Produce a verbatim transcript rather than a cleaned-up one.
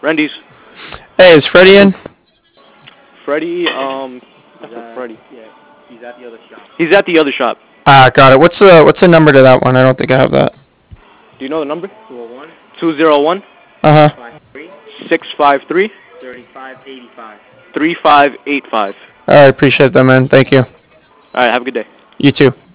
Randy's. Hey, is Freddie in? Freddie, um, that's Uh, Freddie. Yeah, he's at the other shop. He's at the other shop. Ah, got it. What's the what's the number to that one? I don't think I have that. Do you know the number? two oh one, Two zero one Uh huh. five three, six five three thirty-five eighty-five. three five eight five. All right, appreciate that, man. Thank you. All right, have a good day. You too.